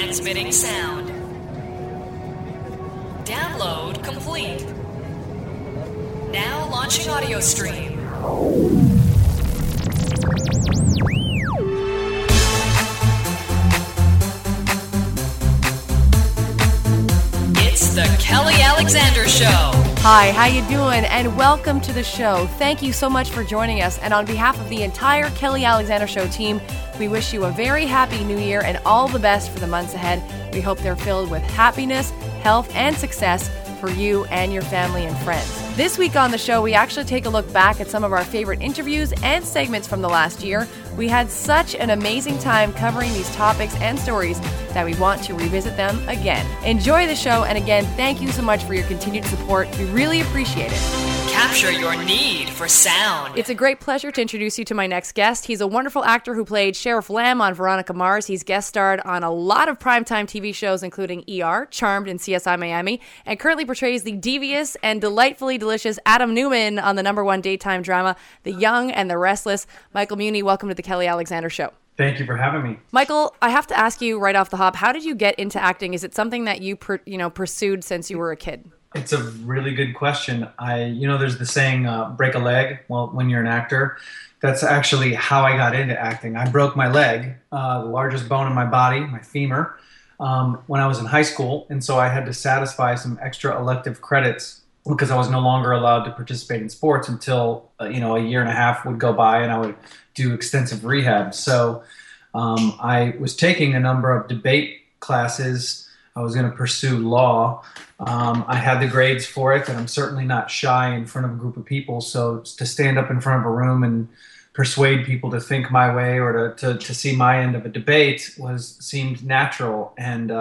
Transmitting sound. Download complete. Now launching audio stream. It's the Kelly Alexander Show. Hi, how you doing? And welcome to the show. Thank you so much for joining us. And on behalf of the entire Kelly Alexander Show team, we wish you a very happy new year and all the best for the months ahead. We hope they're filled with happiness, health, and success for you and your family and friends. This week on the show, we actually take a look back at some of our favorite interviews and segments from the last year. We had such an amazing time covering these topics and stories that we want to revisit them again. Enjoy the show, and again, thank you so much for your continued support. We really appreciate it. Capture your need for sound. It's a great pleasure to introduce you to my next guest. He's a wonderful actor who played Sheriff Lamb on Veronica Mars. He's guest starred on a lot of primetime TV shows, including ER, Charmed, and CSI Miami, and currently portrays the devious and delightfully delicious Adam Newman on the #1 daytime drama, The Young and the Restless. Michael Muhney, welcome to the Kelly Alexander Show. Thank you for having me. Michael, I have to ask you right off the hop, how did you get into acting? Is it something that you pursued since you were a kid? It's a really good question. There's the saying, break a leg. Well, when you're an actor, that's actually how I got into acting. I broke my leg, the largest bone in my body, my femur, when I was in high school. And so I had to satisfy some extra elective credits because I was no longer allowed to participate in sports until, a year and a half would go by and I would do extensive rehab. So I was taking a number of debate classes. I was going to pursue law. I had the grades for it, and I'm certainly not shy in front of a group of people. So to stand up in front of a room and persuade people to think my way or to see my end of a debate seemed natural. And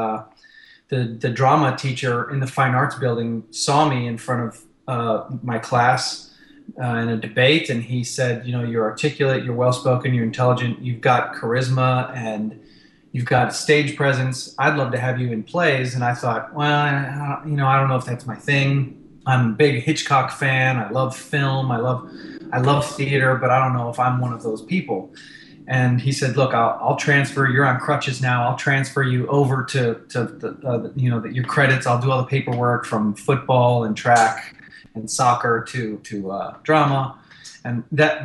the drama teacher in the Fine Arts Building saw me in front of my class in a debate, and he said, you're articulate, you're well-spoken, you're intelligent, you've got charisma, and you've got stage presence. I'd love to have you in plays. And I thought, well, I don't know if that's my thing. I'm a big Hitchcock fan. I love film. I love theater, but I don't know if I'm one of those people. And he said, look, I'll transfer. You're on crutches now. I'll transfer you over to your credits. I'll do all the paperwork from football and track and soccer to drama. And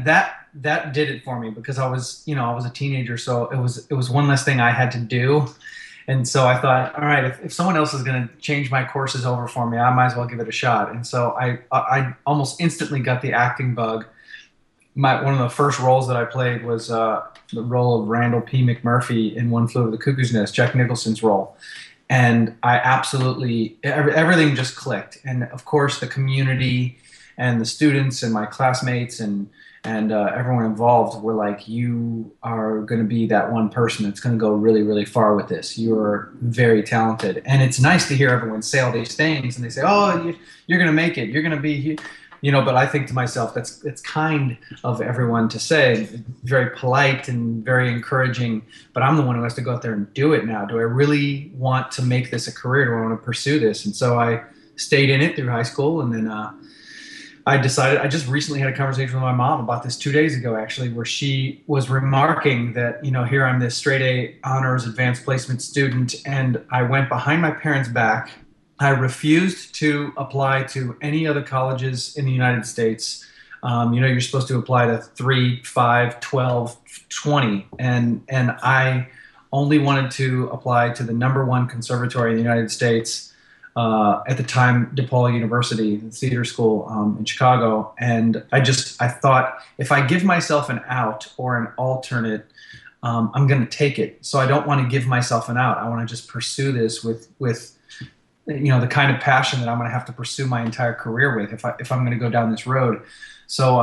that did it for me because I was a teenager, so it was one less thing I had to do. And so I thought, all right, if someone else is going to change my courses over for me, I might as well give it a shot. And so I almost instantly got the acting bug. One of the first roles that I played was the role of Randall P. McMurphy in One Flew Over the Cuckoo's Nest, Jack Nicholson's role. And I absolutely, everything just clicked. And of course, the community and the students and my classmates and everyone involved were like, you are going to be that one person that's going to go really, really far with this. You're very talented. And it's nice to hear everyone say all these things, and they say, oh, you're going to make it. You're going to be, but I think to myself, it's kind of everyone to say, very polite and very encouraging, but I'm the one who has to go out there and do it now. Do I really want to make this a career? Do I want to pursue this? And so I stayed in it through high school, and then I decided, I just recently had a conversation with my mom about this 2 days ago, actually, where she was remarking that, here I'm this straight A honors advanced placement student, and I went behind my parents' back. I refused to apply to any other colleges in the United States. You're supposed to apply to 3, 5, 12, 20, and I only wanted to apply to the #1 conservatory in the United States. At the time, DePaul University, the theater school in Chicago. And I thought, if I give myself an out or an alternate, I'm going to take it. So I don't want to give myself an out. I want to just pursue this with the kind of passion that I'm going to have to pursue my entire career with if I'm going to go down this road. So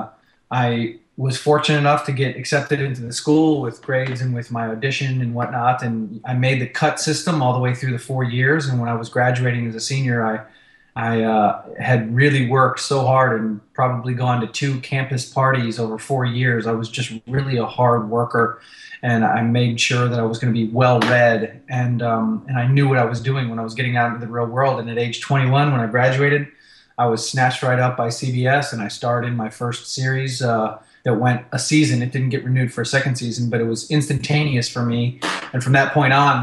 I was fortunate enough to get accepted into the school with grades and with my audition and whatnot. And I made the cut system all the way through the 4 years. And when I was graduating as a senior, I had really worked so hard and probably gone to 2 campus parties over 4 years. I was just really a hard worker, and I made sure that I was going to be well read. And I knew what I was doing when I was getting out into the real world. And at age 21, when I graduated, I was snatched right up by CBS, and I starred in my first series that went a season. It didn't get renewed for a second season, but it was instantaneous for me. And from that point on,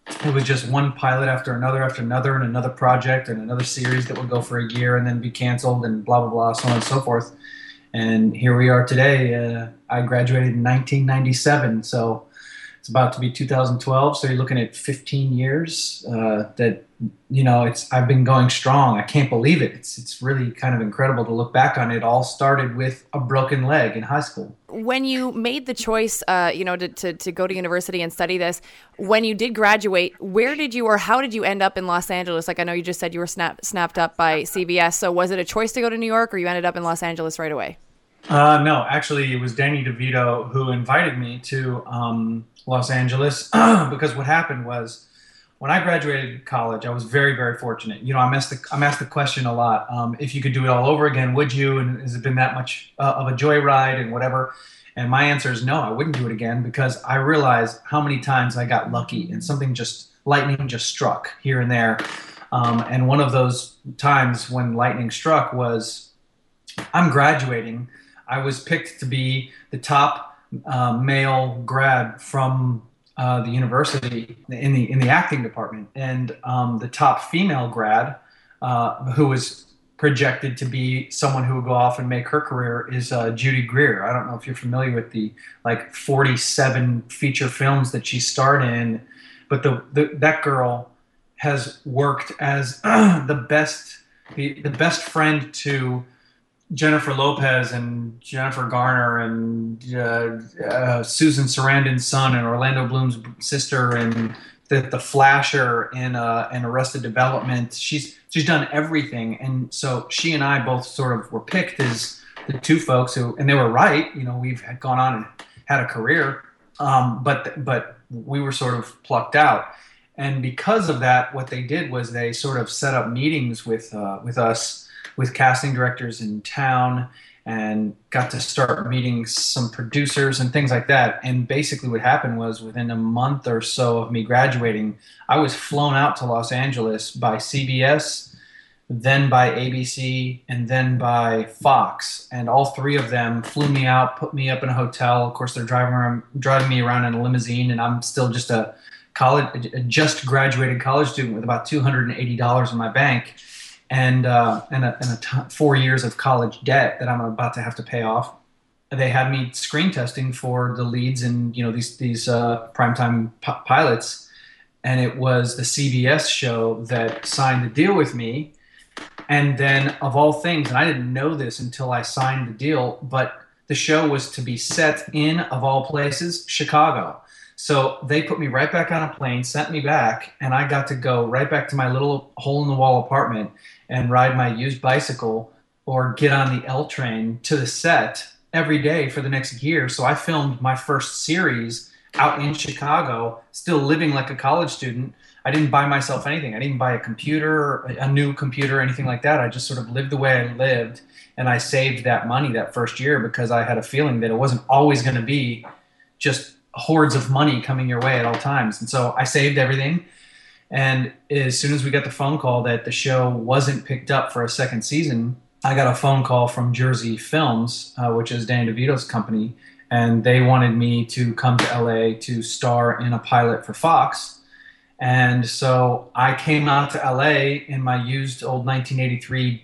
it was just one pilot after another, and another project and another series that would go for a year and then be canceled and blah, blah, blah, so on and so forth. And here we are today. I graduated in 1997, so it's about to be 2012. So you're looking at 15 years that, I've been going strong. I can't believe it. It's really kind of incredible to look back on it. All started with a broken leg in high school. When you made the choice, to go to university and study this, when you did graduate, where did you or how did you end up in Los Angeles? Like, I know you just said you were snapped up by CBS. So was it a choice to go to New York, or you ended up in Los Angeles right away? No, actually, it was Danny DeVito who invited me to Los Angeles because what happened was when I graduated college, I was very, very fortunate. I'm asked the question a lot. If you could do it all over again, would you? And has it been that much of a joyride and whatever? And my answer is no, I wouldn't do it again because I realized how many times I got lucky and lightning just struck here and there. And one of those times when lightning struck was I'm graduating. I was picked to be the top male grad from the university in the acting department, and the top female grad who was projected to be someone who would go off and make her career is Judy Greer. I don't know if you're familiar with the 47 feature films that she starred in, but that girl has worked as the best friend to Jennifer Lopez and Jennifer Garner and Susan Sarandon's son and Orlando Bloom's sister and the Flasher in Arrested Development. She's done everything, and so she and I both sort of were picked as the two folks who, and they were right. We've gone on and had a career, but we were sort of plucked out, and because of that, what they did was they sort of set up meetings with us. With casting directors in town, and got to start meeting some producers and things like that. And basically what happened was within a month or so of me graduating, I was flown out to Los Angeles by CBS, then by ABC, and then by Fox. And all three of them flew me out, put me up in a hotel. Of course, they're driving me around in a limousine, and I'm still just a just graduated college student with about $280 in my bank. And 4 years of college debt that I'm about to have to pay off. They had me screen testing for the leads in these primetime pilots, and it was the CBS show that signed the deal with me. And then, of all things, and I didn't know this until I signed the deal, but the show was to be set in, of all places, Chicago. So they put me right back on a plane, sent me back, and I got to go right back to my little hole-in-the-wall apartment and ride my used bicycle or get on the L train to the set every day for the next year. So I filmed my first series out in Chicago, still living like a college student. I didn't buy myself anything. I didn't buy a new computer, anything like that. I just sort of lived the way I lived, and I saved that money that first year because I had a feeling that it wasn't always going to be just hordes of money coming your way at all times. And so I saved everything. And as soon as we got the phone call that the show wasn't picked up for a second season, I got a phone call from Jersey Films, which is Danny DeVito's company, and they wanted me to come to LA to star in a pilot for Fox. And so I came out to LA in my used old 1983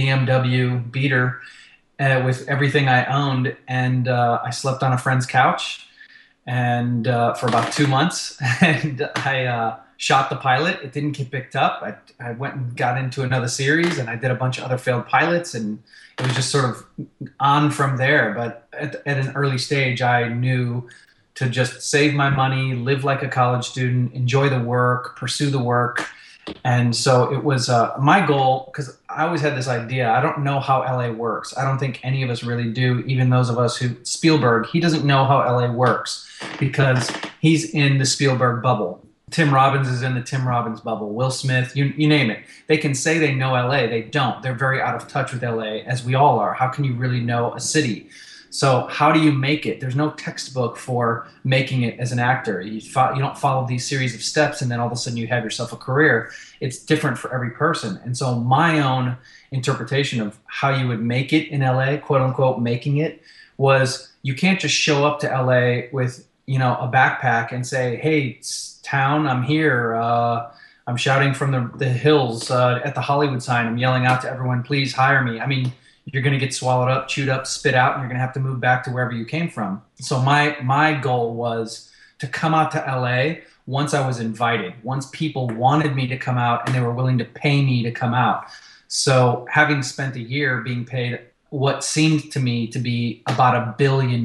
BMW Beater with everything I owned, and I slept on a friend's couch and for about 2 months, and I shot the pilot. It didn't get picked up. I went and got into another series, and I did a bunch of other failed pilots, and it was just sort of on from there. But at an early stage, I knew to just save my money, live like a college student, enjoy the work, pursue the work. And so it was my goal, because I always had this idea. I don't know how LA works. I don't think any of us really do, even those of us who, Spielberg, he doesn't know how LA works because he's in the Spielberg bubble. Tim Robbins is in the Tim Robbins bubble. Will Smith, you name it. They can say they know LA. They don't. They're very out of touch with LA, as we all are. How can you really know a city? So how do you make it? There's no textbook for making it as an actor. You don't follow these series of steps and then all of a sudden you have yourself a career. It's different for every person. And so my own interpretation of how you would make it in LA, quote unquote, making it, was you can't just show up to LA with a backpack and say, "Hey, town, I'm here. I'm shouting from the hills at the Hollywood sign. I'm yelling out to everyone, please hire me." I mean, you're going to get swallowed up, chewed up, spit out, and you're going to have to move back to wherever you came from. So my goal was to come out to LA once I was invited, once people wanted me to come out and they were willing to pay me to come out. So having spent a year being paid what seemed to me to be about $1 billion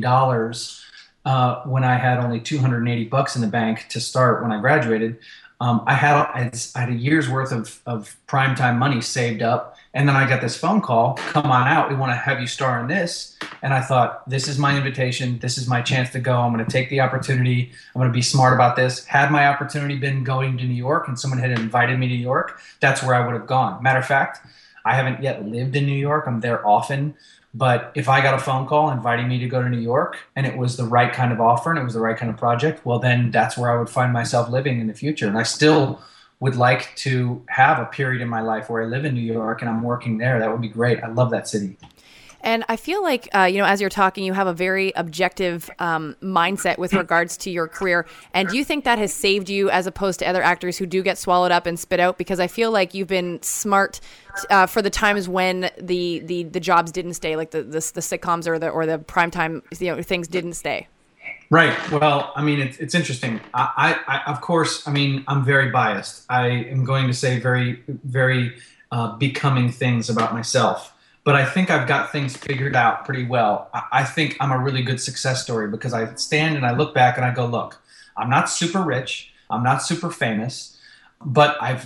when I had only $280 in the bank to start when I graduated, I had a year's worth of primetime money saved up. And then I got this phone call, "Come on out. We want to have you star in this." And I thought, this is my invitation. This is my chance to go. I'm going to take the opportunity. I'm going to be smart about this. Had my opportunity been going to New York and someone had invited me to New York, that's where I would have gone. Matter of fact, I haven't yet lived in New York. I'm there often. But if I got a phone call inviting me to go to New York and it was the right kind of offer and it was the right kind of project, well, then that's where I would find myself living in the future. And I still would like to have a period in my life where I live in New York and I'm working there. That would be great. I love that city. And I feel like, as you're talking, you have a very objective mindset with regards to your career. And do you think that has saved you as opposed to other actors who do get swallowed up and spit out? Because I feel like you've been smart for the times when the jobs didn't stay, like the sitcoms or the primetime things didn't stay. Right. Well, I mean, it's interesting. I of course, I mean, I'm very biased. I am going to say very, very becoming things about myself. But I think I've got things figured out pretty well. I think I'm a really good success story because I stand and I look back and I go, look, I'm not super rich. I'm not super famous, but I've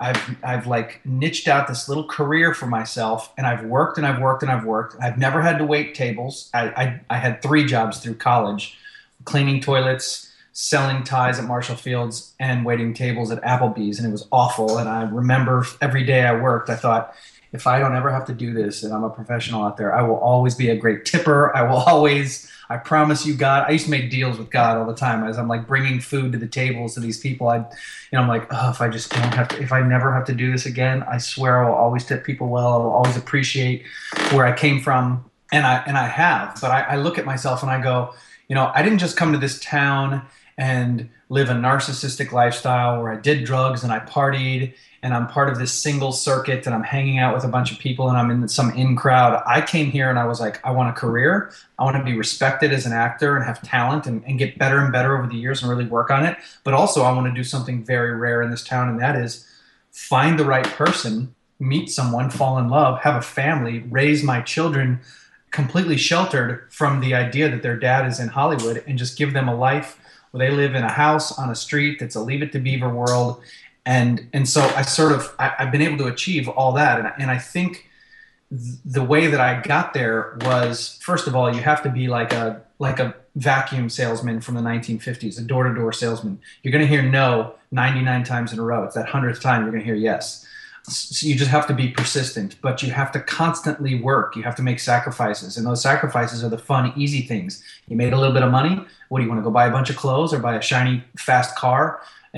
like niched out this little career for myself, and I've worked and I've worked and I've worked. I've never had to wait tables. I had 3 jobs through college: cleaning toilets, selling ties at Marshall Fields, and waiting tables at Applebee's. And it was awful. And I remember every day I worked, I thought, if I don't ever have to do this and I'm a professional out there, I will always be a great tipper. I promise you, God. I used to make deals with God all the time as I'm like bringing food to the tables to these people. I'm like, oh, if I never have to do this again, I swear I will always tip people well. I will always appreciate where I came from. And I have, but I look at myself and I go, I didn't just come to this town and live a narcissistic lifestyle where I did drugs and I partied and I'm part of this single circuit and I'm hanging out with a bunch of people and I'm in some crowd. I came here and I was like, I want a career. I want to be respected as an actor and have talent and get better and better over the years and really work on it. But also I want to do something very rare in this town, and that is find the right person, meet someone, fall in love, have a family, raise my children completely sheltered from the idea that their dad is in Hollywood, and just give them a life where they live in a house on a street that's a Leave It to Beaver world. And so I've been able to achieve all that. And I think the way that I got there was, first of all, you have to be like a vacuum salesman from the 1950s, a door-to-door salesman. You're going to hear no 99 times in a row. It's that 100th time you're going to hear yes. So you just have to be persistent, but you have to constantly work. You have to make sacrifices, and those sacrifices are the fun, easy things. You made a little bit of money. What do you want to go buy a bunch of clothes or buy a shiny, fast car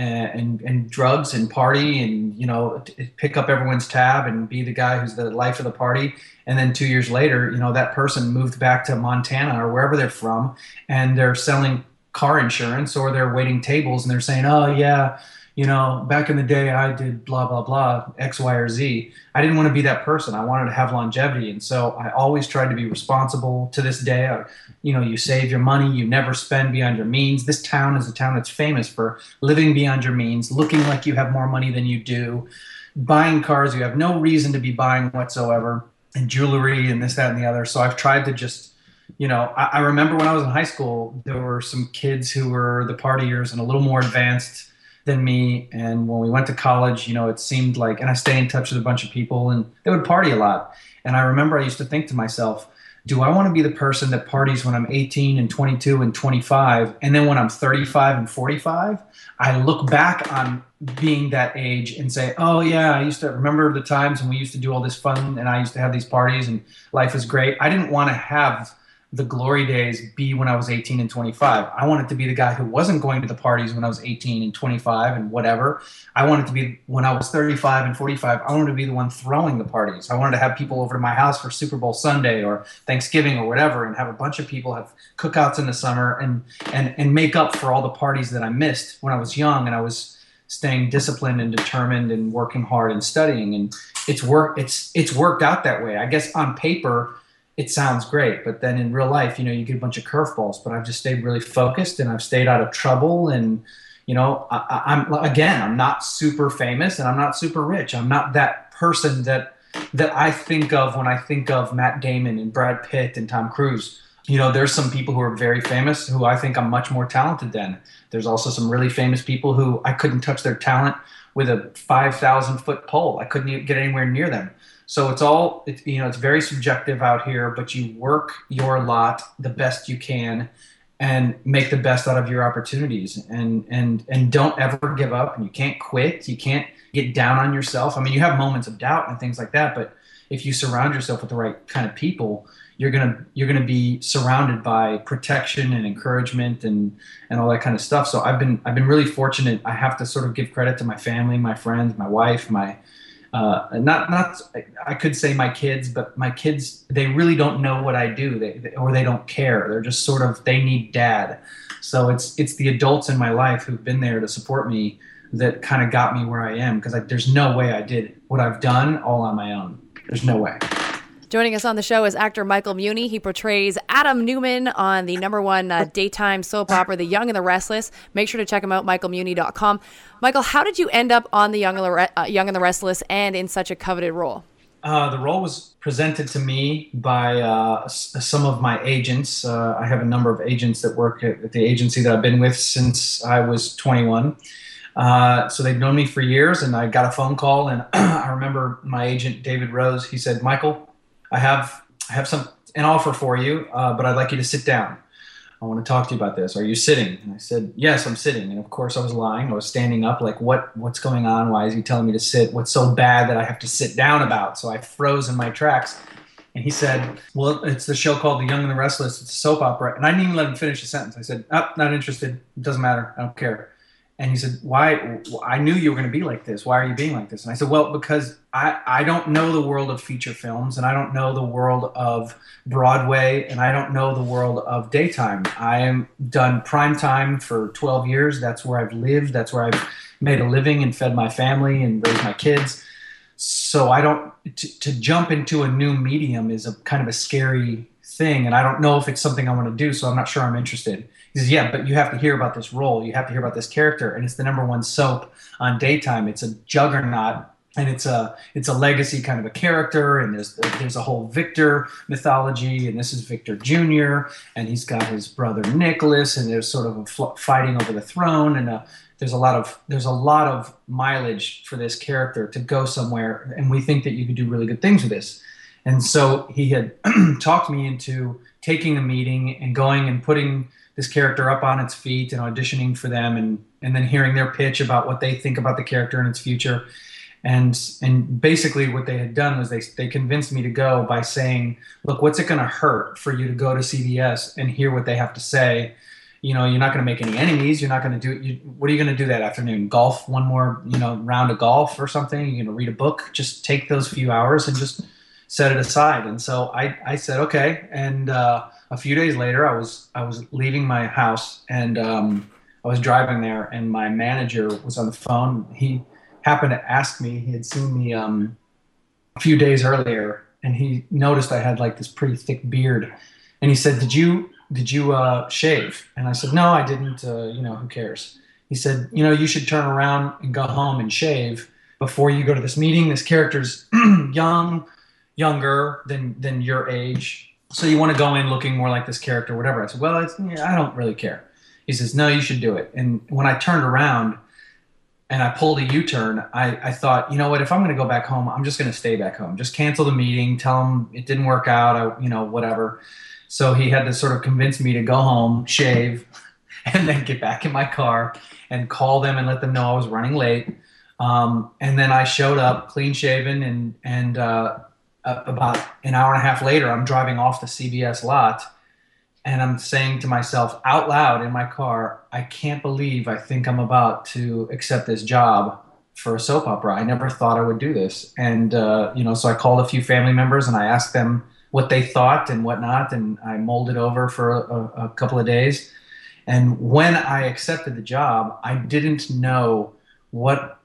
and drugs and party and, pick up everyone's tab and be the guy who's the life of the party. And then 2 years later, that person moved back to Montana or wherever they're from, and they're selling car insurance or they're waiting tables and they're saying, oh yeah, back in the day I did blah, blah, blah, X, Y, or Z. I didn't want to be that person. I wanted to have longevity. And so I always tried to be responsible. To this day, you save your money, you never spend beyond your means. This town is a town that's famous for living beyond your means, looking like you have more money than you do, buying cars you have no reason to be buying whatsoever, and jewelry and this, that, and the other. So I've tried to just, I remember when I was in high school, there were some kids who were the partiers and a little more advanced than me. And when we went to college, it seemed like, and I stay in touch with a bunch of people and they would party a lot. And I remember I used to think to myself, do I want to be the person that parties when I'm 18 and 22 and 25? And then when I'm 35 and 45, I look back on being that age and say, oh yeah, I used to remember the times when we used to do all this fun and I used to have these parties and life is great. I didn't want to have the glory days be when I was 18 and 25. I wanted to be the guy who wasn't going to the parties when I was 18 and 25 and whatever. I wanted to be, when I was 35 and 45, I wanted to be the one throwing the parties. I wanted to have people over to my house for Super Bowl Sunday or Thanksgiving or whatever, and have a bunch of people have cookouts in the summer and make up for all the parties that I missed when I was young and I was staying disciplined and determined and working hard and studying. And it's worked out that way. I guess on paper it sounds great, but then in real life, you get a bunch of curveballs. But I've just stayed really focused, and I've stayed out of trouble. And I'm not super famous, and I'm not super rich. I'm not that person that I think of when I think of Matt Damon and Brad Pitt and Tom Cruise. There's some people who are very famous who I think I'm much more talented than. There's also some really famous people who I couldn't touch their talent with a 5,000-foot pole. I couldn't even get anywhere near them. So it's very subjective out here, but you work your lot the best you can and make the best out of your opportunities, and don't ever give up, and you can't quit. You can't get down on yourself. I mean, you have moments of doubt and things like that, but if you surround yourself with the right kind of people, you're gonna be surrounded by protection and encouragement and all that kind of stuff. So I've been really fortunate. I have to sort of give credit to my family, my friends, my wife, I could say my kids, but my kids, they really don't know what I do, they don't care. They're just sort of, they need dad. So it's the adults in my life who've been there to support me that kind of got me where I am, because there's no way I did what I've done all on my own. There's no way. Joining us on the show is actor Michael Muhney. He portrays Adam Newman on the #1 daytime soap opera, The Young and the Restless. Make sure to check him out, michaelmuhney.com. Michael, how did you end up on The Young and the Restless and in such a coveted role? The role was presented to me by some of my agents. I have a number of agents that work at the agency that I've been with since I was 21. So they've known me for years, and I got a phone call, and I remember my agent, David Rose, he said, "Michael, I have an offer for you, but I'd like you to sit down. I want to talk to you about this. Are you sitting?" And I said, "Yes, I'm sitting." And of course I was lying. I was standing up, like, what's going on? Why is he telling me to sit? What's so bad that I have to sit down about? So I froze in my tracks. And he said, "Well, it's the show called The Young and the Restless. It's a soap opera." And I didn't even let him finish the sentence. I said, "Oh, not interested. It doesn't matter. I don't care." And he said, "Why? I knew you were going to be like this. Why are you being like this?" And I said, "Well, because I don't know the world of feature films, and I don't know the world of Broadway, and I don't know the world of daytime. I am done primetime for 12 years. That's where I've lived. That's where I've made a living and fed my family and raised my kids. So to jump into a new medium is a kind of a scary thing, and I don't know if it's something I want to do, so I'm not sure I'm interested." He says, "Yeah, but you have to hear about this role. You have to hear about this character, and it's the #1 soap on daytime. It's a juggernaut, and it's a legacy kind of a character, and there's a whole Victor mythology, and this is Victor Jr., and he's got his brother Nicholas, and there's sort of a fighting over the throne, and there's a lot of mileage for this character to go somewhere, and we think that you could do really good things with this." And so he had talked me into taking a meeting and going and putting this character up on its feet and auditioning for them, and then hearing their pitch about what they think about the character and its future. And basically what they had done was they convinced me to go by saying, "Look, what's it going to hurt for you to go to CBS and hear what they have to say? You're not going to make any enemies. You're not going to do, what are you going to do that afternoon? Golf one more, round of golf or something? You're going to read a book? Just take those few hours and just set it aside." And so I said, okay. And a few days later, I was leaving my house, and I was driving there, and my manager was on the phone. He happened to ask me, he had seen me a few days earlier, and he noticed I had like this pretty thick beard, and he said, did you shave? And I said, "No, I didn't. Who cares?" He said, "You should turn around and go home and shave before you go to this meeting. This character's younger than your age. So you want to go in looking more like this character," whatever. I said, "Well, I don't really care." He says, "No, you should do it." And when I turned around and I pulled a U-turn, I thought, you know what, if I'm going to go back home, I'm just going to stay back home. Just cancel the meeting, tell them it didn't work out, whatever. So he had to sort of convince me to go home, shave, and then get back in my car and call them and let them know I was running late. And then I showed up clean shaven, and about an hour and a half later, I'm driving off the CBS lot, and I'm saying to myself out loud in my car, I can't believe I think I'm about to accept this job for a soap opera. I never thought I would do this. And, so I called a few family members and I asked them what they thought and whatnot. And I mulled it over for a couple of days. And when I accepted the job, I didn't know what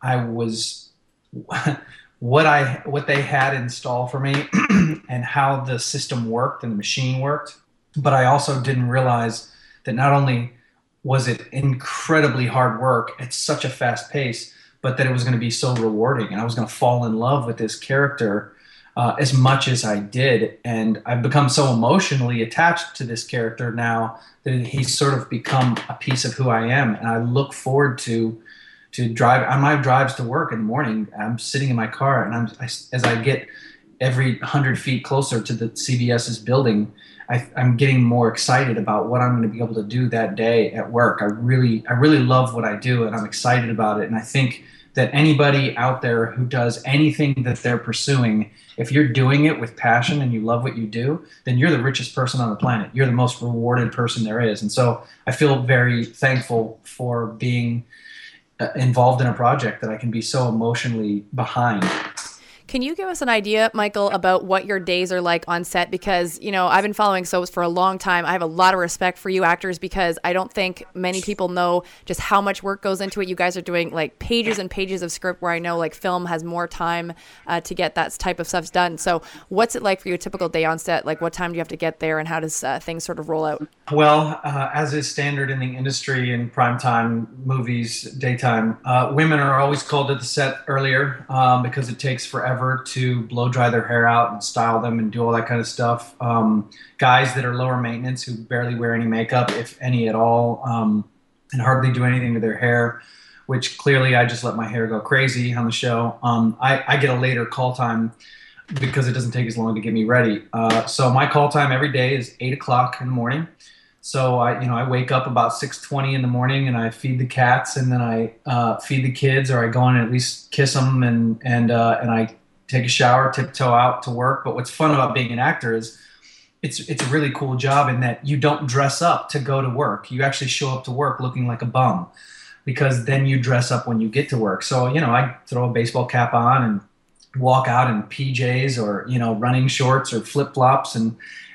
what they had in store for me and how the system worked and the machine worked. But I also didn't realize that not only was it incredibly hard work at such a fast pace, but that it was going to be so rewarding, and I was going to fall in love with this character as much as I did. And I've become so emotionally attached to this character now that he's sort of become a piece of who I am. And I look forward to drive on my drives to work in the morning. I'm sitting in my car, and as I get every 100 feet closer to the CBS's building, I'm getting more excited about what I'm going to be able to do that day at work. I really love what I do, and I'm excited about it. And I think that anybody out there who does anything that they're pursuing, if you're doing it with passion and you love what you do, then you're the richest person on the planet. You're the most rewarded person there is. And so I feel very thankful for being involved in a project that I can be so emotionally behind. Can you give us an idea, Michael, about what your days are like on set? Because, I've been following soaps for a long time. I have a lot of respect for you actors because I don't think many people know just how much work goes into it. You guys are doing like pages and pages of script, where I know like film has more time to get that type of stuff done. So what's it like for you, a typical day on set? Like what time do you have to get there, and how does things sort of roll out? Well, as is standard in the industry in primetime movies, daytime, women are always called to the set earlier because it takes forever to blow dry their hair out and style them and do all that kind of stuff. Guys that are lower maintenance who barely wear any makeup, if any at all, and hardly do anything to their hair, which clearly I just let my hair go crazy on the show. I get a later call time because it doesn't take as long to get me ready. So my call time every day is 8 o'clock in the morning. So I wake up about 6:20 in the morning, and I feed the cats, and then I feed the kids, or I go in and at least kiss them, and I take a shower, tiptoe out to work. But what's fun about being an actor is it's a really cool job in that you don't dress up to go to work. You actually show up to work looking like a bum, because then you dress up when you get to work. So, I throw a baseball cap on and walk out in PJs or, running shorts or flip-flops, and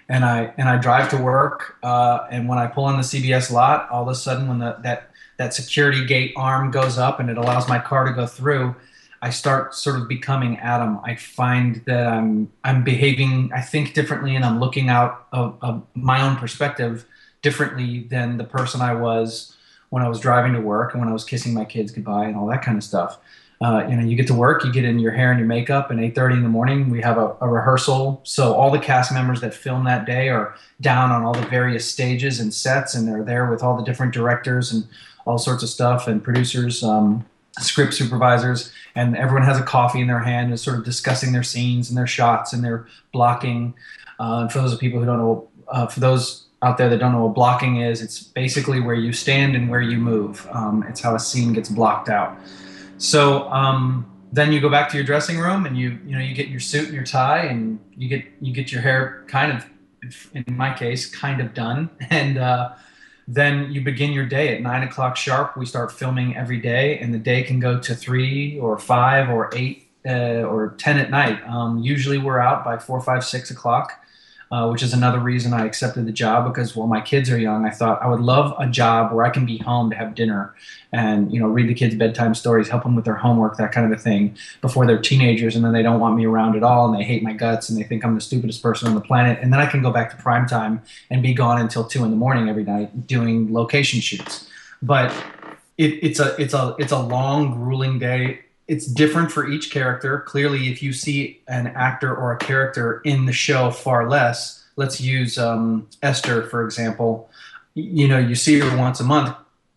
I drive to work. And when I pull on the CBS lot, all of a sudden when that security gate arm goes up and it allows my car to go through, I start sort of becoming Adam. I find that I'm behaving, I think, differently, and I'm looking out of my own perspective differently than the person I was when I was driving to work and when I was kissing my kids goodbye and all that kind of stuff. You get to work, you get in your hair and your makeup, and 8:30 in the morning we have a rehearsal. So all the cast members that film that day are down on all the various stages and sets, and they're there with all the different directors and all sorts of stuff, and producers, script supervisors, and everyone has a coffee in their hand and is sort of discussing their scenes and their shots and their blocking. And for those people who don't know, for those out there that don't know what blocking is, it's basically where you stand and where you move. It's how a scene gets blocked out. So then you go back to your dressing room, and you get your suit and your tie, and you get your hair kind of, in my case, kind of done, and then you begin your day at 9 o'clock sharp. We start filming every day, and the day can go to 3 or 5 or 8 or 10 at night. Usually we're out by 4, 5, 6 o'clock, which is another reason I accepted the job, because while my kids are young, I thought I would love a job where I can be home to have dinner and, read the kids bedtime stories, help them with their homework, that kind of a thing, before they're teenagers, and then they don't want me around at all, and they hate my guts, and they think I'm the stupidest person on the planet. And then I can go back to prime time and be gone until 2 in the morning every night doing location shoots. But it's a long, grueling day. It's different for each character. Clearly, if you see an actor or a character in the show far less, let's use Esther, for example. You see her once a month,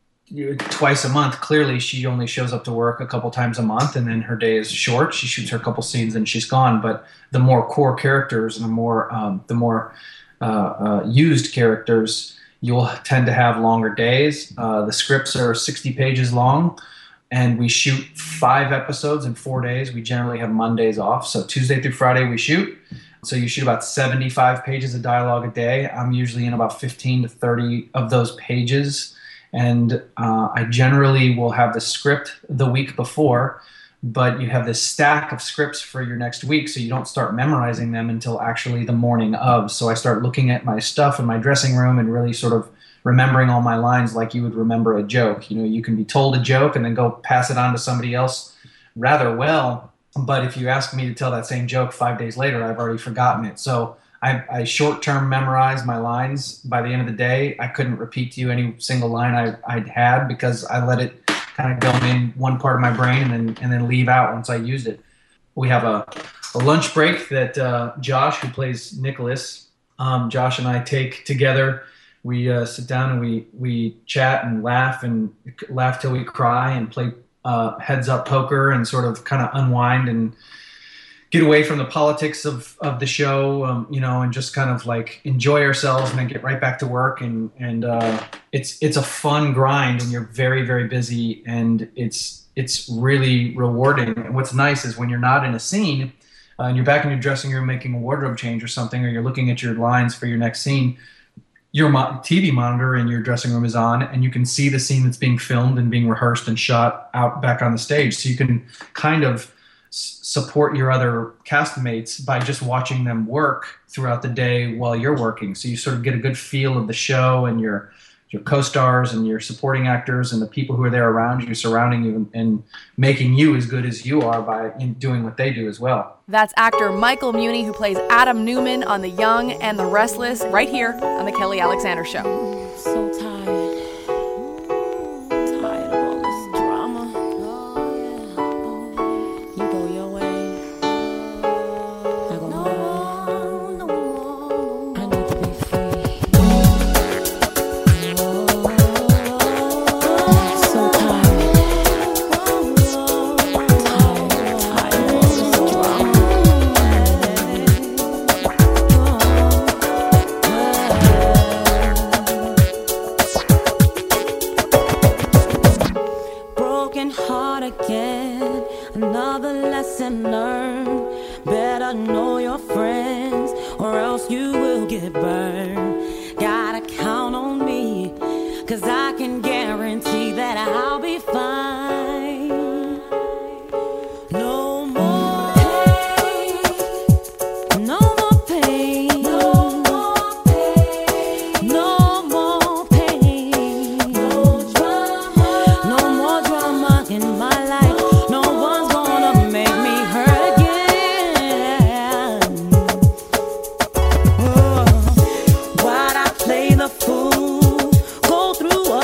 twice a month. Clearly, she only shows up to work a couple times a month, and then her day is short. She shoots her couple scenes and she's gone. But the more core characters and the more used characters, you'll tend to have longer days. The scripts are 60 pages long, and we shoot 5 episodes in 4 days. We generally have Mondays off. So Tuesday through Friday we shoot. So you shoot about 75 pages of dialogue a day. I'm usually in about 15 to 30 of those pages. And I generally will have the script the week before, but you have this stack of scripts for your next week, so you don't start memorizing them until actually the morning of. So I start looking at my stuff in my dressing room and really sort of remembering all my lines like you would remember a joke. You can be told a joke and then go pass it on to somebody else rather well. But if you ask me to tell that same joke 5 days later, I've already forgotten it. So I short-term memorize my lines. By the end of the day, I couldn't repeat to you any single line I'd had because I let it kind of go in one part of my brain and then leave out once I used it. We have a lunch break that Josh, who plays Nicholas, Josh and I take together. We sit down and we chat and laugh till we cry and play heads-up poker and sort of kind of unwind and get away from the politics of the show, and just kind of like enjoy ourselves and then get right back to work. And it's a fun grind, and you're very, very busy, and it's really rewarding. And what's nice is when you're not in a scene and you're back in your dressing room making a wardrobe change or something, or you're looking at your lines for your next scene, your TV monitor in your dressing room is on, and you can see the scene that's being filmed and being rehearsed and shot out back on the stage. So you can kind of support your other castmates by just watching them work throughout the day while you're working. So you sort of get a good feel of the show and your co-stars and your supporting actors and the people who are there around you, surrounding you, and making you as good as you are by doing what they do as well. That's actor Michael Muhney, who plays Adam Newman on The Young and the Restless, right here on The Kelly Alexander Show. So tired. Tired of all this drama. You go your way. I go mine. I need to be free. So tired. Tired of all this drama. Broken heart again, another lesson learned. Better know your friends, or else you will get burned. Gotta count on me, 'cause I can guarantee that I'll be fine. No more pain, no more pain, no more pain, no more pain, no more drama in my life. No one's gonna make me hurt again. Why'd I play the fool? Go through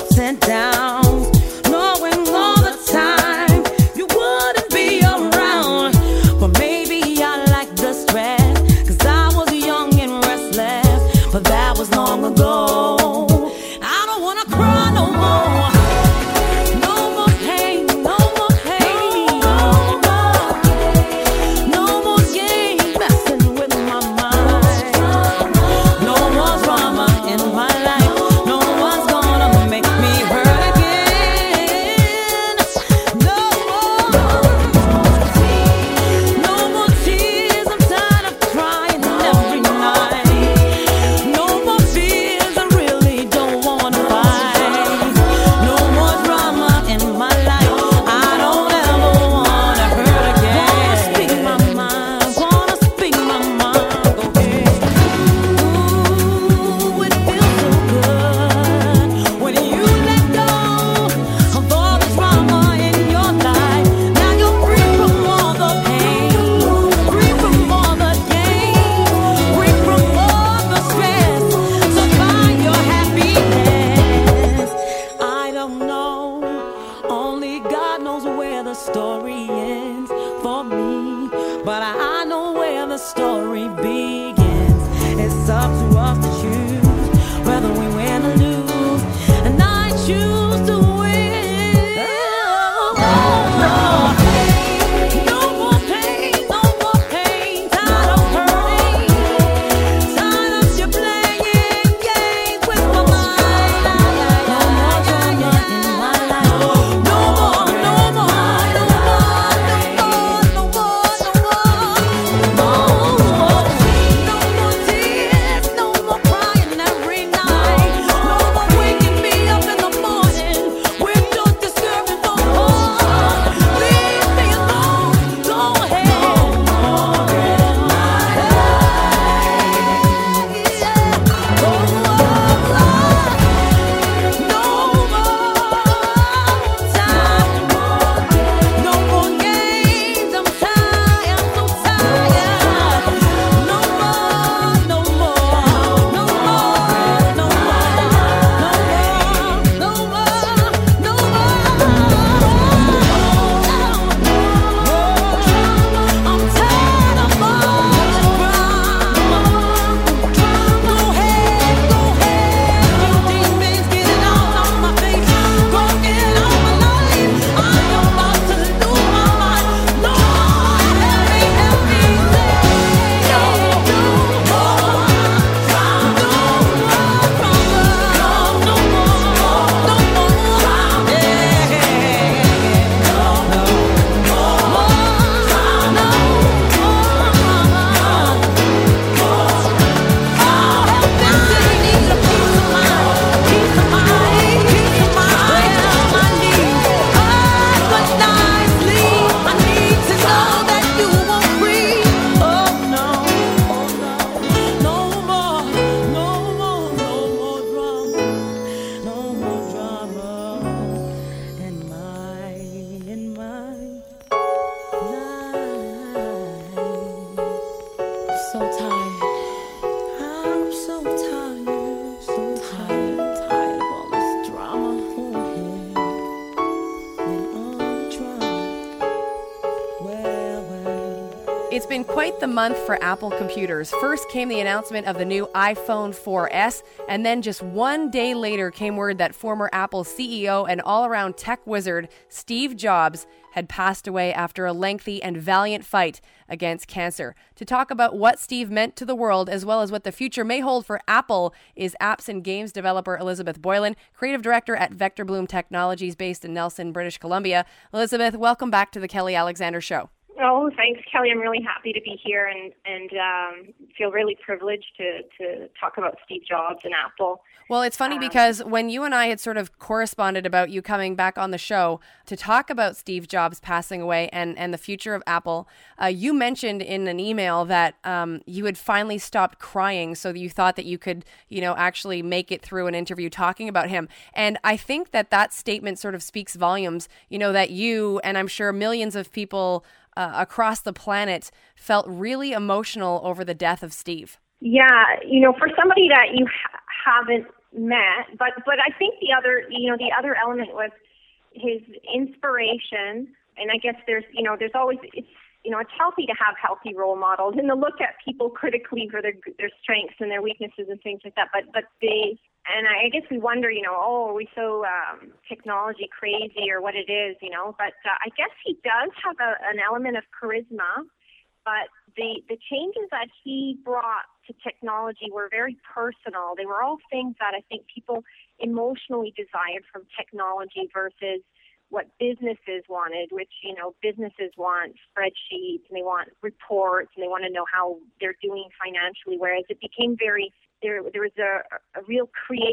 It's been quite the month for Apple computers. First came the announcement of the new iPhone 4S, and then just one day later came word that former Apple CEO and all-around tech wizard Steve Jobs had passed away after a lengthy and valiant fight against cancer. To talk about what Steve meant to the world, as well as what the future may hold for Apple, is apps and games developer Elizabeth Boylan, creative director at Vector Bloom Technologies based in Nelson, British Columbia. Elizabeth, welcome back to the Kelly Alexander Show. Oh, thanks, Kelly. I'm really happy to be here and feel really privileged to talk about Steve Jobs and Apple. Well, it's funny because when you and I had sort of corresponded about you coming back on the show to talk about Steve Jobs passing away and the future of Apple, you mentioned in an email that you had finally stopped crying so that you thought that you could, actually make it through an interview talking about him. And I think that statement sort of speaks volumes, that you, and I'm sure millions of people across the planet, felt really emotional over the death of Steve. Yeah, for somebody that you haven't met, but I think the other element was his inspiration, and I guess there's always, it's healthy to have healthy role models and to look at people critically for their strengths and their weaknesses and things like that, and I guess we wonder, are we so technology crazy or what it is, but I guess he does have an element of charisma, but the changes that he brought to technology were very personal. They were all things that I think people emotionally desired from technology versus what businesses wanted, which, businesses want spreadsheets and they want reports and they want to know how they're doing financially, whereas it became there was a real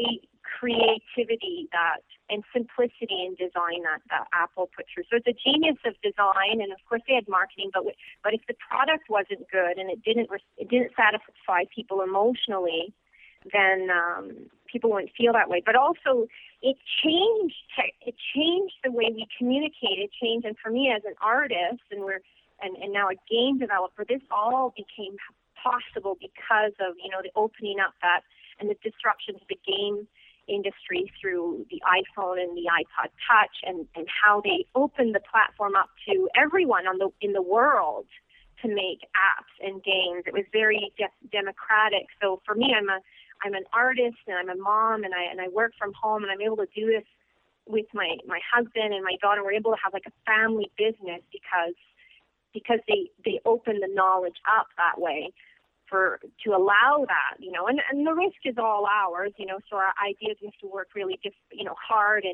creativity and simplicity in design that Apple put through. So it's a genius of design, and of course they had marketing, but if the product wasn't good and it didn't satisfy people emotionally, then people wouldn't feel that way. But also it changed the way we communicate. It changed, and for me as an artist and now a game developer, this all became possible because of the opening up and the disruption to the game industry through the iPhone and the iPod Touch, and how they opened the platform up to everyone in the world to make apps and games. It was very democratic. So for me, I'm an artist and I'm a mom and I work from home, and I'm able to do this with my husband and my daughter. We're able to have like a family business because they open the knowledge up that way to allow that, and the risk is all ours, so our ideas have to work really hard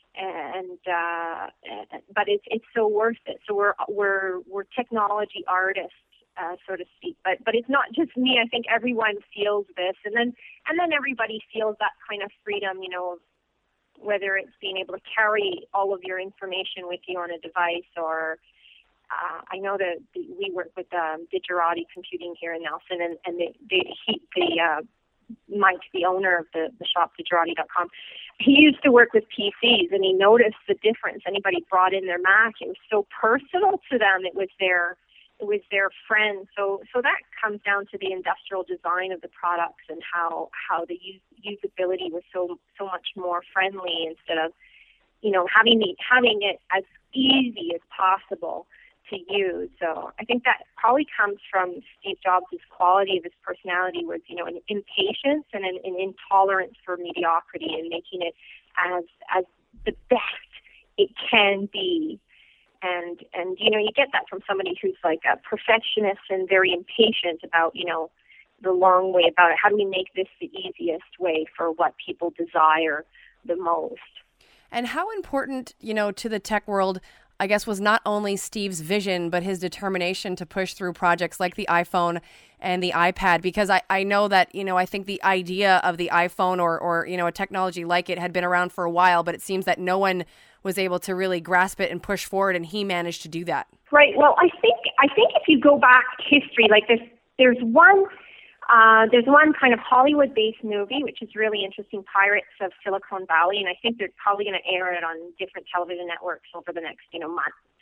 but it's so worth it. So we're technology artists, so to speak, but it's not just me. I think everyone feels this, and then everybody feels that kind of freedom, whether it's being able to carry all of your information with you on a device, or I know that we work with Digerati Computing here in Nelson, and Mike, the owner of the shop, Digerati.com, he used to work with PCs, and he noticed the difference. Anybody brought in their Mac, it was so personal to them. It was their friend. So that comes down to the industrial design of the products and how the usability was so much more friendly, instead of having it as easy as possible to use. So I think that probably comes from Steve Jobs' quality of his personality was, an impatience and an intolerance for mediocrity, and making it as the best it can be. And you get that from somebody who's like a perfectionist and very impatient about, the long way about it. How do we make this the easiest way for what people desire the most? And how important, to the tech world, I guess, was not only Steve's vision, but his determination to push through projects like the iPhone and the iPad, because I know that, I think the idea of the iPhone or a technology like it had been around for a while, but it seems that no one was able to really grasp it and push forward, and he managed to do that. Right. Well, I think if you go back history, like there's one kind of Hollywood-based movie, which is really interesting, Pirates of Silicon Valley, and I think they're probably going to air it on different television networks over the next, month.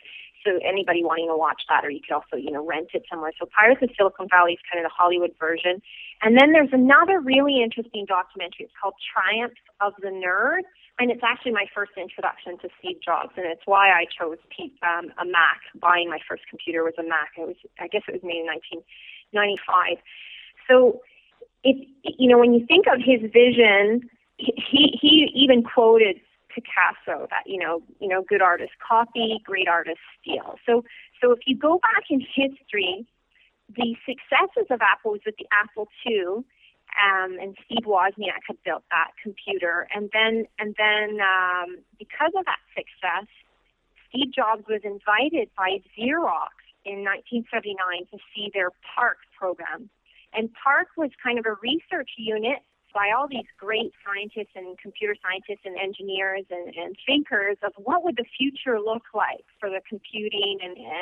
So anybody wanting to watch that, or you could also, rent it somewhere. So Pirates of Silicon Valley is kind of the Hollywood version. And then there's another really interesting documentary. It's called Triumph of the Nerd. And it's actually my first introduction to Steve Jobs, and it's why I chose a Mac. Buying my first computer was a Mac. I guess it was made in 1995. So, when you think of his vision, he even quoted Picasso that good artists copy, great artists steal. So if you go back in history, the successes of Apple was with the Apple II. And Steve Wozniak had built that computer, and then because of that success, Steve Jobs was invited by Xerox in 1979 to see their PARC program, and PARC was kind of a research unit by all these great scientists and computer scientists and engineers and thinkers of what would the future look like for the computing,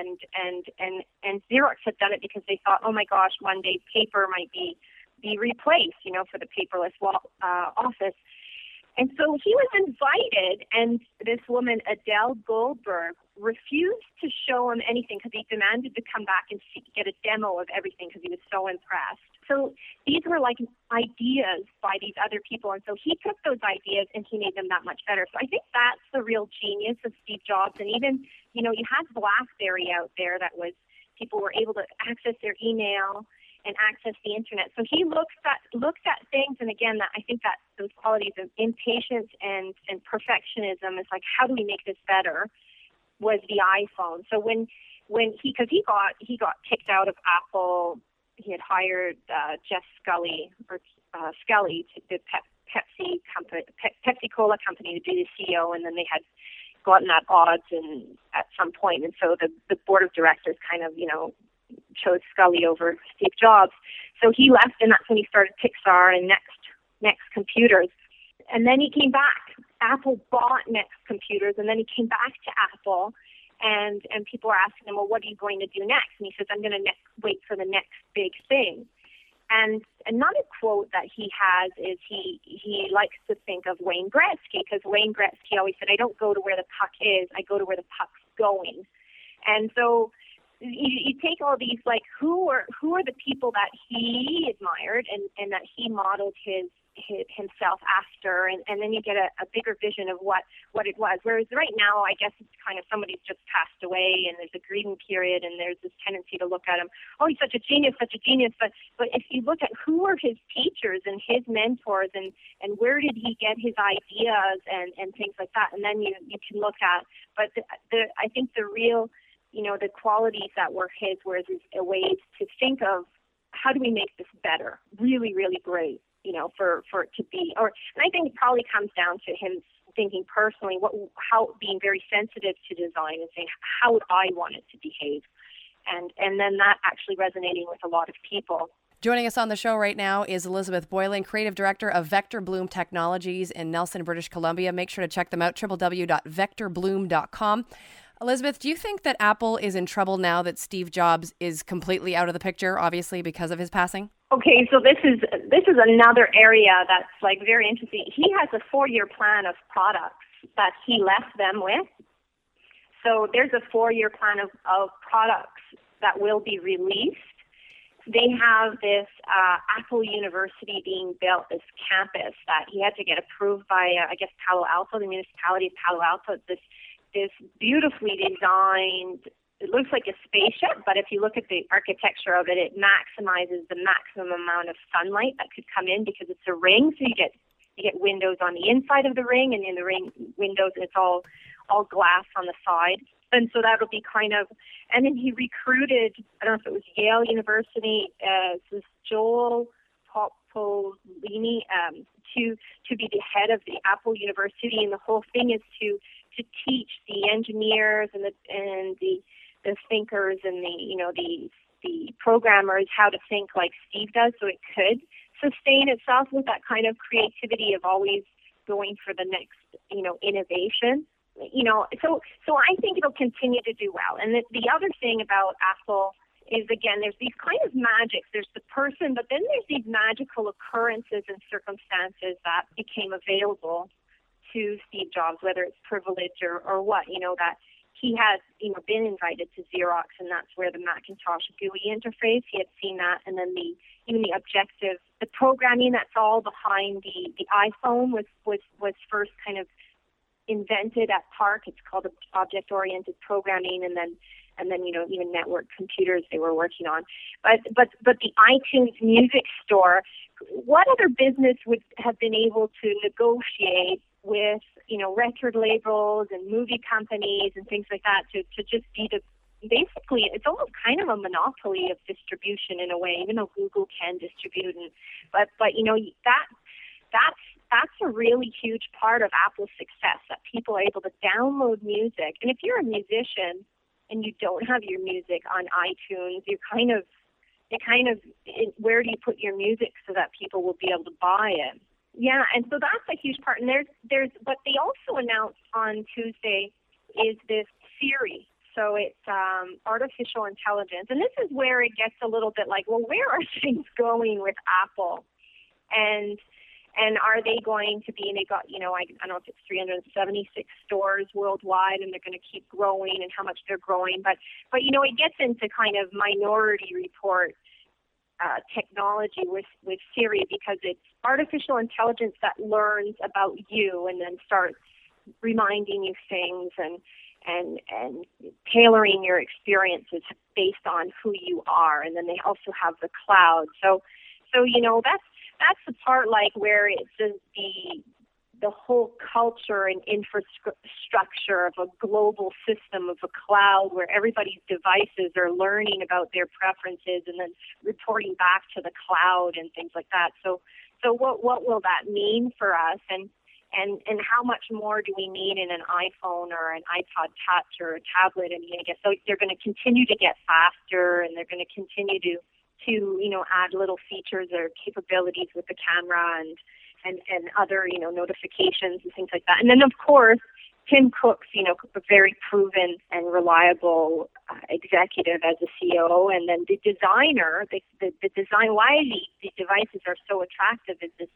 and Xerox had done it because they thought, oh my gosh, one day paper might be replaced, for the paperless office. And so he was invited, and this woman, Adele Goldberg, refused to show him anything because he demanded to come back and get a demo of everything because he was so impressed. So these were like ideas by these other people, and so he took those ideas and he made them that much better. So I think that's the real genius of Steve Jobs. And even, you had BlackBerry out there that was, people were able to access their email and access the internet. So he looked at things, and again, I think that those qualities of impatience and perfectionism is like, how do we make this better? Was the iPhone. So when he got kicked out of Apple, he had hired Jeff Scully to the Pepsi Cola company to be the CEO, and then they had gotten at odds at some point, and so the board of directors kind of chose Scully over Steve Jobs. So he left, and that's when he started Pixar and Next Computers. And then he came back. Apple bought Next Computers, and then he came back to Apple, and people are asking him, well, what are you going to do next? And he says, I'm going to wait for the next big thing. And another quote that he has is he likes to think of Wayne Gretzky, because Wayne Gretzky always said, I don't go to where the puck is, I go to where the puck's going. And so you take all these, like, who are the people that he admired and that he modeled himself after, and then you get a bigger vision of what it was. Whereas right now, I guess it's kind of somebody's just passed away, and there's a grieving period, and there's this tendency to look at him, oh, he's such a genius. But if you look at who are his teachers and his mentors, and where did he get his ideas and things like that, and then you can look at. But I think the real, the qualities that were his were a way to think of how do we make this better, really, really great, for it to be. And I think it probably comes down to him thinking personally, how being very sensitive to design and saying, how would I want it to behave? And then that actually resonating with a lot of people. Joining us on the show right now is Elizabeth Boylan, Creative Director of Vector Bloom Technologies in Nelson, British Columbia. Make sure to check them out, www.vectorbloom.com. Elizabeth, do you think that Apple is in trouble now that Steve Jobs is completely out of the picture, obviously because of his passing? Okay, so this is another area that's like very interesting. He has a 4-year plan of products that he left them with. So there's a 4-year plan of products that will be released. They have this Apple University being built, this campus that he had to get approved by, Palo Alto, the municipality of Palo Alto. This beautifully designed, it looks like a spaceship, but if you look at the architecture of it, it maximizes the maximum amount of sunlight that could come in because it's a ring. So you get windows on the inside of the ring, and in the ring windows, it's all glass on the side. And so that'll be kind of, and then he recruited, I don't know if it was Yale University, this Joel Popolini, to be the head of the Apple University, and the whole thing is to teach the engineers and the thinkers and the programmers how to think like Steve does, so it could sustain itself with that kind of creativity of always going for the next innovation. So I think it'll continue to do well. And the other thing about Apple is, again, there's these kind of magics. There's the person, but then there's these magical occurrences and circumstances that became available to Steve Jobs, whether it's privilege or what, that he had, been invited to Xerox, and that's where the Macintosh GUI interface, he had seen that, and then the objective, the programming that's all behind the iPhone was first kind of invented at PARC. It's called object-oriented programming, and then even network computers they were working on. But the iTunes Music Store, what other business would have been able to negotiate with record labels and movie companies and things like that to just be basically, it's almost kind of a monopoly of distribution in a way, even though Google can distribute. But that's a really huge part of Apple's success, that people are able to download music. And if you're a musician and you don't have your music on iTunes, where do you put your music so that people will be able to buy it? Yeah, and so that's a huge part. And there's what they also announced on Tuesday is this Siri. So it's artificial intelligence. And this is where it gets a little bit like, well, where are things going with Apple? And are they going to be, and they got, I don't know if it's 376 stores worldwide, and they're going to keep growing and how much they're growing. But it gets into kind of Minority Report technology with Siri, because it's artificial intelligence that learns about you and then starts reminding you things and tailoring your experiences based on who you are. And then they also have the cloud. So that's the part like where it's the whole culture and infrastructure of a global system of a cloud where everybody's devices are learning about their preferences and then reporting back to the cloud and things like that. So what will that mean for us? And how much more do we need in an iPhone or an iPod Touch or a tablet? And so they're going to continue to get faster, and they're going to continue to add little features or capabilities with the camera and other, notifications and things like that. And then, of course, Tim Cook's, a very proven and reliable executive as a CEO. And then the designer, the design, why the devices are so attractive is this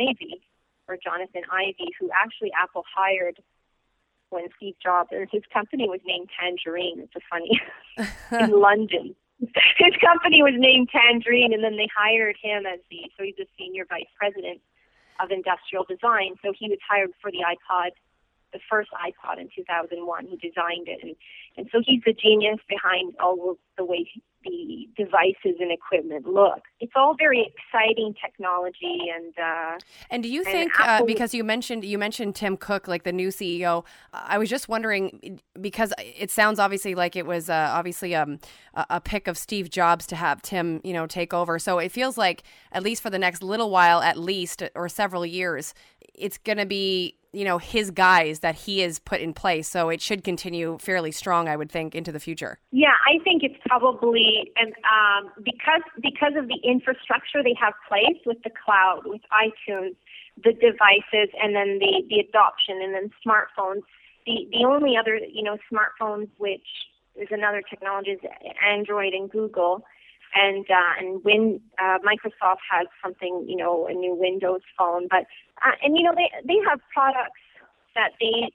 Jonathan Ive, who actually Apple hired when Steve Jobs, and his company was named Tangerine. It's a funny, in London. His company was named Tangerine, and then they hired him so he's a senior vice president of industrial design. So he was hired for the iPod, the first iPod in 2001. He designed it, and so he's the genius behind all of the way the devices and equipment look. It's all very exciting technology, and do you think because you mentioned Tim Cook, like the new CEO, I was just wondering, because it sounds obviously like it was obviously a pick of Steve Jobs to have Tim take over. So it feels like at least for the next little while, at least, or several years, it's going to be his guys that he has put in place. So it should continue fairly strong, I would think, into the future. Yeah, I think it's probably, and because of the infrastructure they have placed with the cloud, with iTunes, the devices, and then the adoption, and then smartphones. The only other, smartphones, which is another technology, is Android and Google. And Microsoft has something, a new Windows phone, but they have products that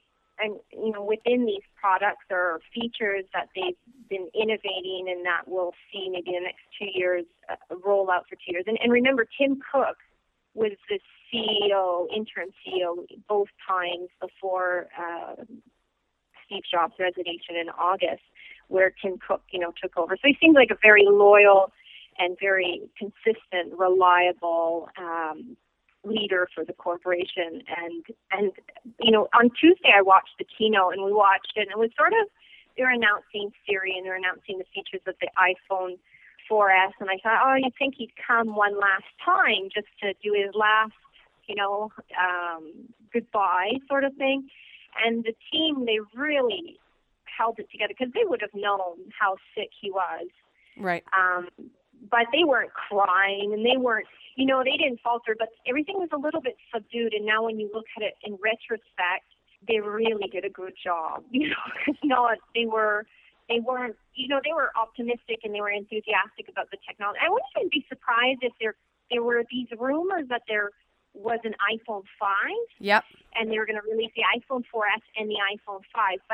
within these products there are features that they've been innovating, and that we'll see maybe in the next 2 years, roll out for 2 years. And remember, Tim Cook was the interim CEO, both times before Steve Jobs' resignation in August, where Tim Cook, took over. So he seems like a very loyal and very consistent, reliable leader for the corporation. And on Tuesday I watched the keynote, and we watched it, and it was sort of, they were announcing Siri, and they're announcing the features of the iPhone 4S, and I thought, oh, you'd think he'd come one last time just to do his last, goodbye sort of thing. And the team, they really held it together, because they would have known how sick he was. Right. But they weren't crying, and they weren't, they didn't falter, but everything was a little bit subdued. And now when you look at it in retrospect, they really did a good job, because they weren't, they were optimistic and they were enthusiastic about the technology. I wouldn't even be surprised if there were these rumors that there was an iPhone 5. Yep. And they were going to release the iPhone 4S and the iPhone 5. But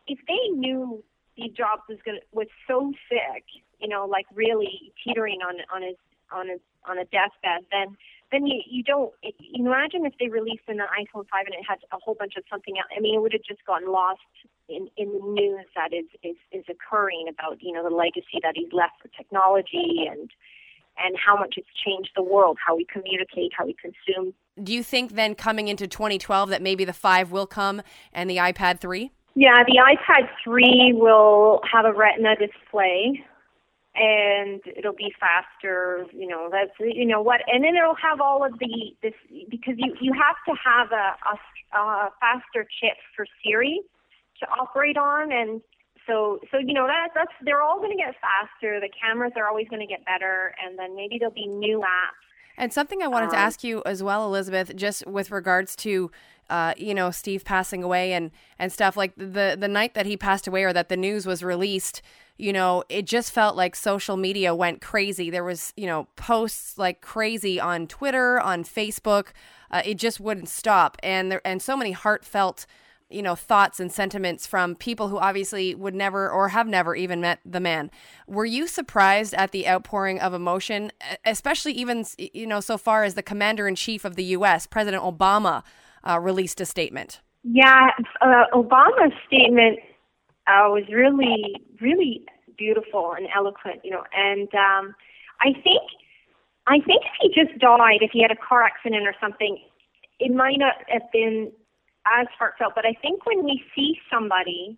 if they knew Steve Jobs was so sick, like really teetering on a deathbed, then you don't imagine if they released an iPhone 5 and it had a whole bunch of something else. I mean, it would have just gotten lost in the news that is occurring about the legacy that he's left for technology and how much it's changed the world, how we communicate, how we consume. Do you think then coming into 2012 that maybe the 5 will come and the iPad 3? Yeah, the iPad 3 will have a Retina display, and it'll be faster. That's what, and then it'll have all of this because you have to have a faster chip for Siri to operate on, and so that's they're all going to get faster. The cameras are always going to get better, and then maybe there'll be new apps. And something I wanted to ask you as well, Elizabeth, just with regards to, Steve passing away and stuff, like the night that he passed away or that the news was released, it just felt like social media went crazy. There was, posts like crazy on Twitter, on Facebook. It just wouldn't stop. And so many heartfelt thoughts and sentiments from people who obviously would never or have never even met the man. Were you surprised at the outpouring of emotion, especially even, so far as the commander-in-chief of the U.S., President Obama, released a statement? Yeah, Obama's statement was really, really beautiful and eloquent, and I think if he just died, if he had a car accident or something, it might not have been as heartfelt. But I think when we see somebody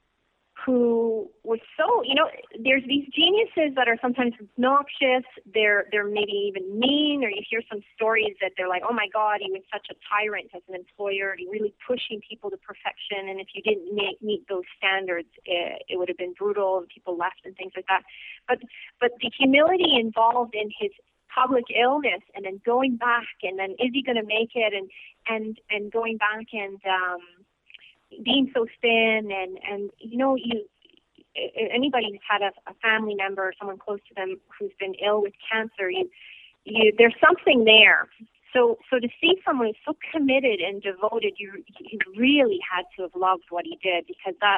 who was so, there's these geniuses that are sometimes obnoxious, they're maybe even mean, or you hear some stories that they're like, oh my God, he was such a tyrant as an employer, he really pushing people to perfection, and if you didn't meet those standards, it would have been brutal, and people left and things like that. But the humility involved in his public illness, and then going back, and then is he going to make it, and going back and being so thin, and anybody who's had a family member or someone close to them who's been ill with cancer, there's something there. So to see someone who's so committed and devoted, you really had to have loved what he did, because that's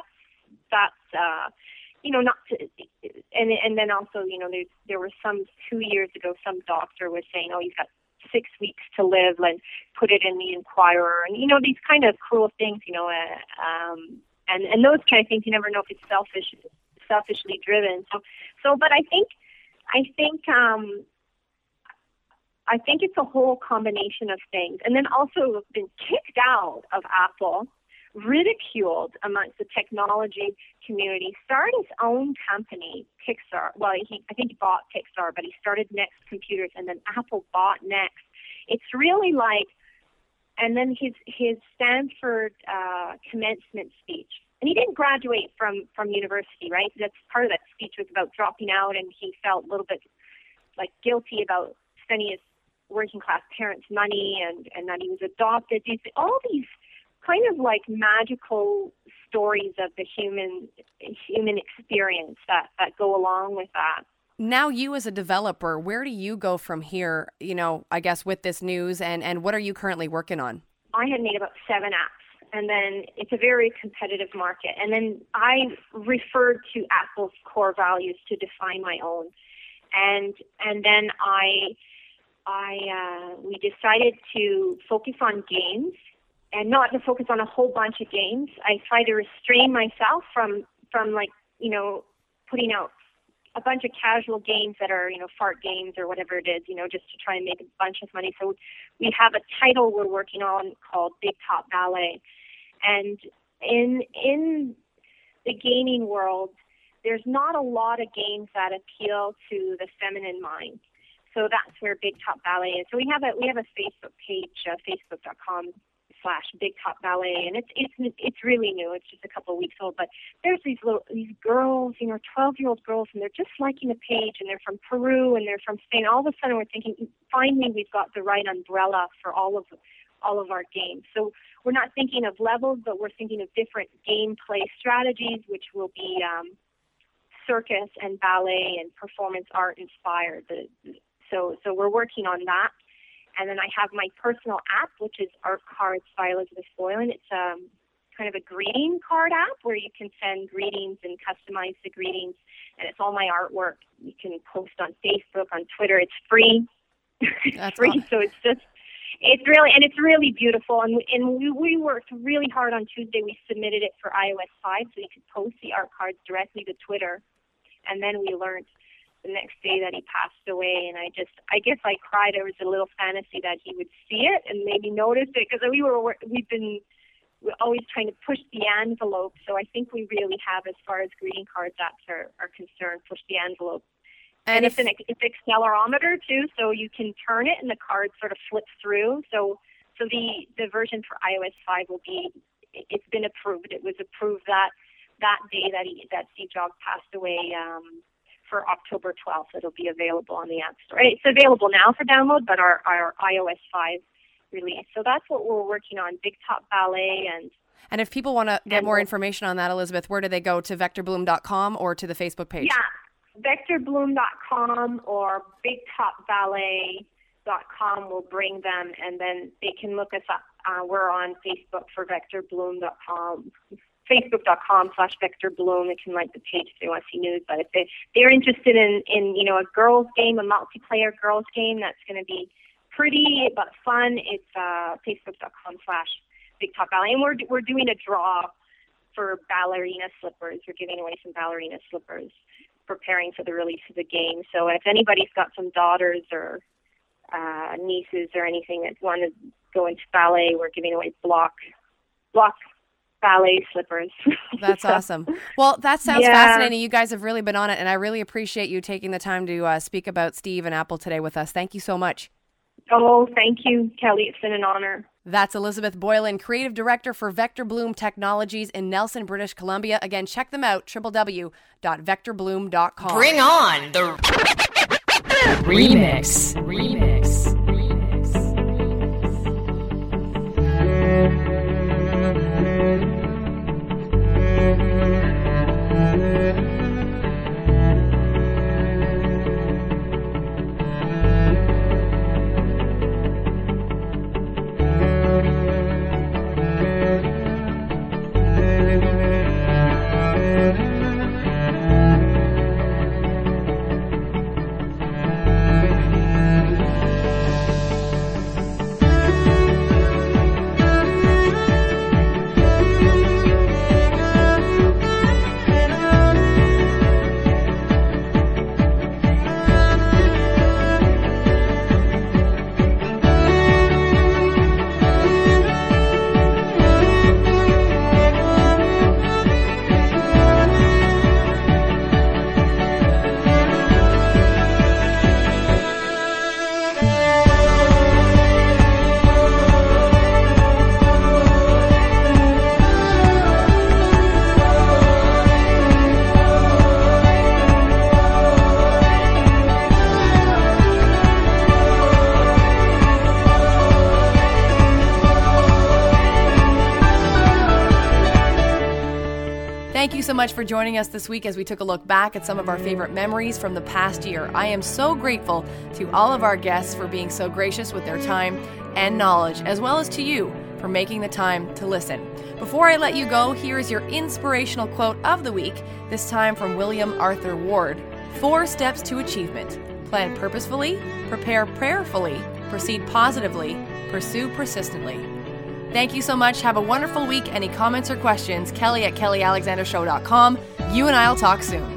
not to, and then also, there were some 2 years ago, some doctor was saying, oh, he's got 6 weeks to live, and put it in the Inquirer, and these kind of cruel things, and those kind of things, you never know if it's selfishly driven. But I think it's a whole combination of things, and then also been kicked out of Apple, ridiculed amongst the technology community, started his own company, Pixar. Well, I think he bought Pixar, but he started Next Computers, and then Apple bought Next. It's really like, and then his Stanford commencement speech. And he didn't graduate from university, right? That's part of that speech was about dropping out, and he felt a little bit like guilty about spending his working class parents' money, and that he was adopted. All these kind of like magical stories of the human experience that go along with that. Now, you as a developer, where do you go from here, I guess with this news, and what are you currently working on? I had made about 7 apps, and then it's a very competitive market. And then I referred to Apple's core values to define my own. And then we decided to focus on games, and not to focus on a whole bunch of games. I try to restrain myself from like, putting out a bunch of casual games that are, fart games or whatever it is, just to try and make a bunch of money. So we have a title we're working on called Big Top Ballet. And in the gaming world, there's not a lot of games that appeal to the feminine mind. So that's where Big Top Ballet is. So we have a Facebook page, facebook.com/Big Top Ballet, and it's really new. It's just a couple of weeks old, but there's these girls, 12-year-old girls, and they're just liking the page, and they're from Peru, and they're from Spain. All of a sudden, we're thinking, finally, we've got the right umbrella for all of our games. So we're not thinking of levels, but we're thinking of different gameplay strategies, which will be circus and ballet and performance art inspired. So we're working on that. And then I have my personal app, which is Art Cards by Elizabeth Boylan. It's kind of a greeting card app where you can send greetings and customize the greetings, and it's all my artwork. You can post on Facebook, on Twitter. It's free. It's free, awesome. So it's really beautiful. And we worked really hard on Tuesday. We submitted it for iOS 5 so you could post the art cards directly to Twitter. And then we learned the next day that he passed away, and I guess I cried. There was a little fantasy that he would see it and maybe notice it, because we're always trying to push the envelope. So I think we really have, as far as greeting cards apps are concerned, pushed the envelope. And it's an accelerometer too, so you can turn it and the card sort of flips through. So the version for iOS 5 it's been approved. It was approved that day that Steve Jobs passed away. For October 12th, it'll be available on the App Store. It's available now for download, but our iOS 5 release. So that's what we're working on, Big Top Ballet. And if people want to get more information on that, Elizabeth, where do they go? To VectorBloom.com or to the Facebook page? Yeah, VectorBloom.com or BigTopBallet.com will bring them, and then they can look us up. We're on Facebook for VectorBloom.com. Facebook.com/VectorBloom. They can like the page if they want to see news. But if they're interested in a girls game, a multiplayer girls game that's going to be pretty but fun, it's Facebook.com/BigTopBallet. And we're doing a draw for ballerina slippers. We're giving away some ballerina slippers, preparing for the release of the game. So if anybody's got some daughters or nieces or anything that want to go into ballet, we're giving away block ballet slippers. That's awesome. Well, that sounds fascinating. You guys have really been on it, and I really appreciate you taking the time to speak about Steve and Apple today with us. Thank you so much. Oh, thank you, Kelly. It's been an honor. That's Elizabeth Boylan, Creative Director for Vector Bloom Technologies in Nelson, British Columbia. Again, check them out, www.vectorbloom.com. Bring on the remix. Thank you so much for joining us this week as we took a look back at some of our favorite memories from the past year. I am so grateful to all of our guests for being so gracious with their time and knowledge, as well as to you for making the time to listen. Before I let you go, here is your inspirational quote of the week, this time from William Arthur Ward. 4 steps to achievement. Plan purposefully, prepare prayerfully, proceed positively, pursue persistently. Thank you so much. Have a wonderful week. Any comments or questions, Kelly at KellyAlexanderShow.com. You and I will talk soon.